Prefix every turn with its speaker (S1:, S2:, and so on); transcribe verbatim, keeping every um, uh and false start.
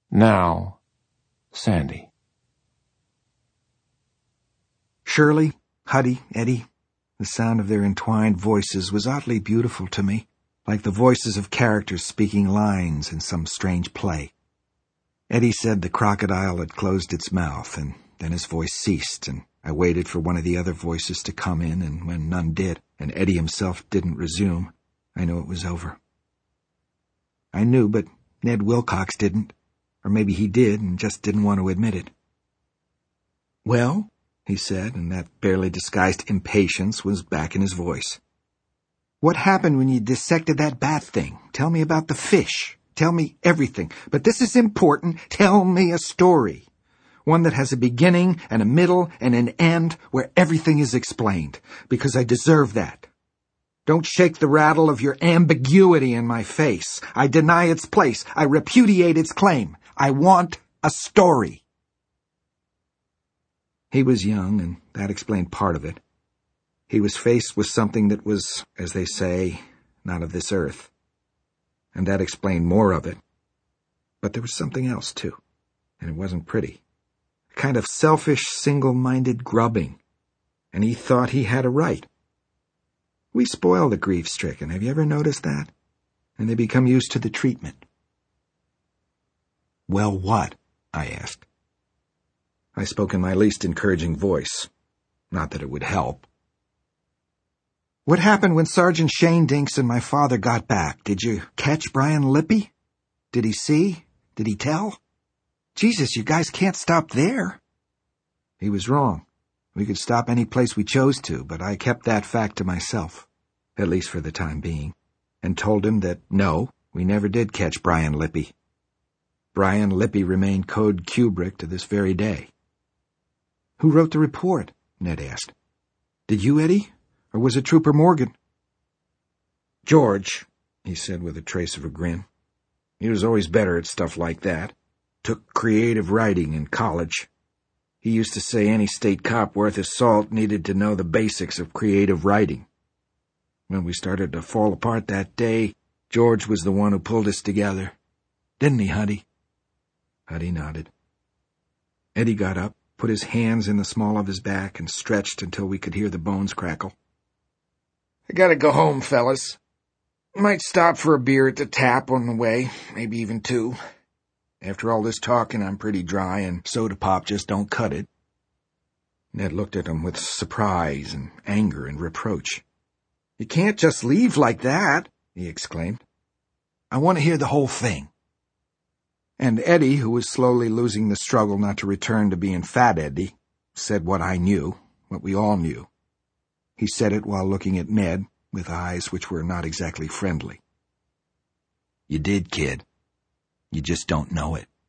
S1: Now, Sandy.
S2: Shirley, Huddy, Eddie, the sound of their entwined voices was oddly beautiful to me, like the voices of characters speaking lines in some strange play. Eddie said the crocodile had closed its mouth, and then his voice ceased, and I waited for one of the other voices to come in, and when none did, and Eddie himself didn't resume, I knew it was over. I knew, but Ned Wilcox didn't. Or maybe he did and just didn't want to admit it. "Well?" he said, and that barely disguised impatience was back in his voice. "What happened when you dissected that bat thing? Tell me about the fish. Tell me everything. But this is important. Tell me a story. One that has a beginning and a middle and an end where everything is explained. Because I deserve that. Don't shake the rattle of your ambiguity in my face. I deny its place. I repudiate its claim. I want a story." He was young, and that explained part of it. He was faced with something that was, as they say, not of this earth. And that explained more of it. But there was something else, too. And it wasn't pretty. A kind of selfish, single-minded grubbing. And he thought he had a right. We spoil the grief-stricken. Have you ever noticed that? And they become used to the treatment. "Well, what?" I asked. I spoke in my least encouraging voice. Not that it would help. "What happened when Sergeant Shane Dinks and my father got back? Did you catch Brian Lippy? Did he see? Did he tell? Jesus, you guys can't stop there." He was wrong. We could stop any place we chose to, but I kept that fact to myself, at least for the time being, and told him that no, we never did catch Brian Lippy. Brian Lippy remained Code Kubrick to this very day. "Who wrote the report?" Ned asked. "Did you, Eddie? Or was it Trooper Morgan?" "George," he said with a trace of a grin. "He was always better at stuff like that. Took creative writing in college. He used to say any state cop worth his salt needed to know the basics of creative writing. When we started to fall apart that day, George was the one who pulled us together. Didn't he, Huddy?" Huddy nodded. Eddie got up, put his hands in the small of his back, and stretched until we could hear the bones crackle. "I gotta go home, fellas. Might stop for a beer at the tap on the way, maybe even two. After all this talking, I'm pretty dry, and soda pop just don't cut it." Ned looked at him with surprise and anger and reproach. "You can't just leave like that," he exclaimed. "I want to hear the whole thing." And Eddie, who was slowly losing the struggle not to return to being Fat Eddie, said what I knew, what we all knew. He said it while looking at Ned, with eyes which were not exactly friendly. "You did, kid. You just don't know it."